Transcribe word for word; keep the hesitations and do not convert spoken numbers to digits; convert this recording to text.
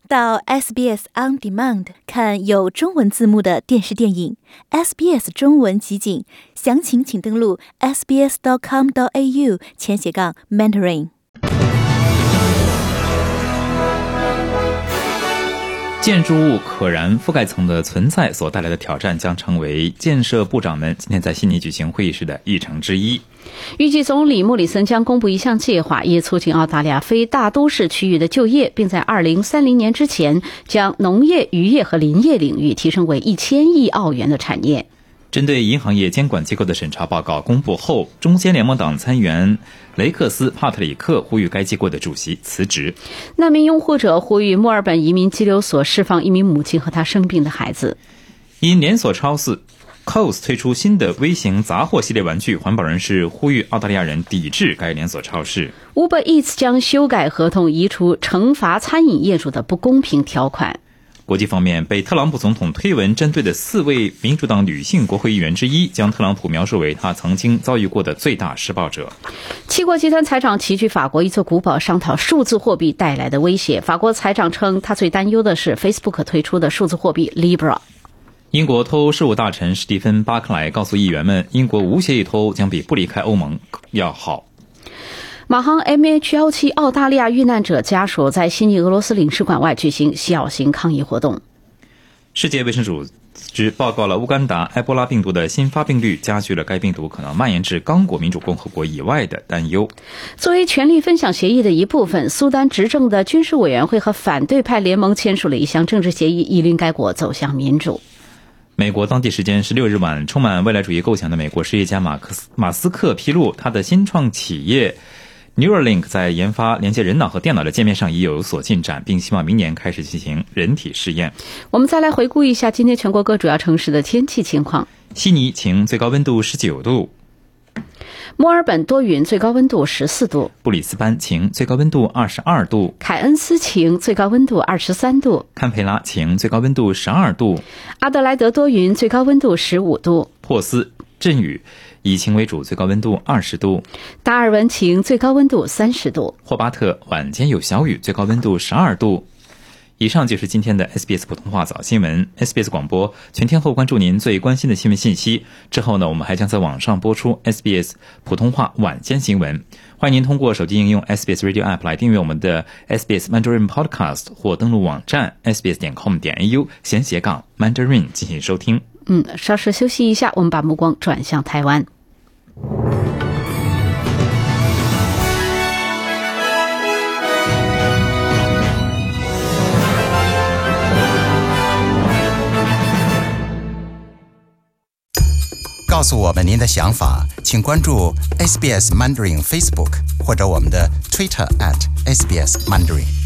到 S B S On Demand 看有中文字幕的电视电影 S B S 中文集锦，详情请登录 s b s dot com dot a u 前斜杠 Mandarin。 建筑物可燃覆盖层的存在所带来的挑战将成为建设部长们今天在悉尼举行会议时的议程之一。 预计总理莫里森将公布一项计划，以促进澳大利亚非大都市区域的就业，并在二零三零年之前将农业、渔业和林业领域提升为一千亿澳元的产业。 针对银行业监管机构的审查报告公布后，中间联盟党参议员雷克斯·帕特里克呼吁该机构的主席辞职。 难民拥护者呼吁墨尔本移民拘留所释放一名母亲和她生病的孩子。 因连锁超市 Coles 推出新的微型杂货系列玩具，环保人士呼吁澳大利亚人抵制该连锁超市。 Uber Eats 将修改合同，移除惩罚餐饮业主的不公平条款。 国际方面，被特朗普总统推文针对的四位民主党女性国会议员之一，将特朗普描述为他曾经遭遇过的最大施暴者。 七国集团财长齐聚法国一座古堡，商讨数字货币带来的威胁。法国财长称，他最担忧的是 Facebook 推出的数字货币 Libra。 英国脱欧事务大臣史蒂芬·巴克莱告诉议员们，英国无协议脱欧将比不离开欧盟要好。 马航 M H 一七 澳大利亚遇难者家属在悉尼俄罗斯领事馆外举行小型抗议活动。 世界卫生组织报告了乌干达埃博拉病毒的新发病率，加剧了该病毒可能蔓延至刚果民主共和国以外的担忧。 作为权力分享协议的一部分，苏丹执政的军事委员会和反对派联盟签署了一项政治协议，以令该国走向民主。 美国当地时间十六日晚，充满未来主义构想的美国实业家马克思马斯克披露，他的新创企业Neuralink 在研发连接人脑和电脑的界面上已有所进展，并希望明年开始进行人体试验。 我们再来回顾一下今天全国各主要城市的天气情况。 悉尼晴，最高温度十九度； 墨尔本多云，最高温度十四度； 布里斯班晴，最高温度二十二度； 凯恩斯晴，最高温度二十三度； 堪培拉晴，最高温度十二度； 阿德莱德多云，最高温度十五度； 珀斯阵雨，以晴为主，最高温度二十度； 达尔文晴，最高温度三十度； 霍巴特晚间有小雨，最高温度十二度。以上就是今天的 S B S 普通话早新闻。 S B S 广播全天候关注您最关心的新闻信息。之后呢，我们还将在网上播出 S B S 普通话晚间新闻。欢迎您通过手机应用 S B S Radio App 来订阅我们的 S B S Mandarin Podcast， 或登录网站 s b s 点 com 点 a u 闲斜杠 Mandarin 进行收听。 嗯，稍事休息一下，我们把目光转向台湾。 告诉我们您的想法，请关注 S B S Mandarin Facebook 或者我们的 Twitter at S B S Mandarin。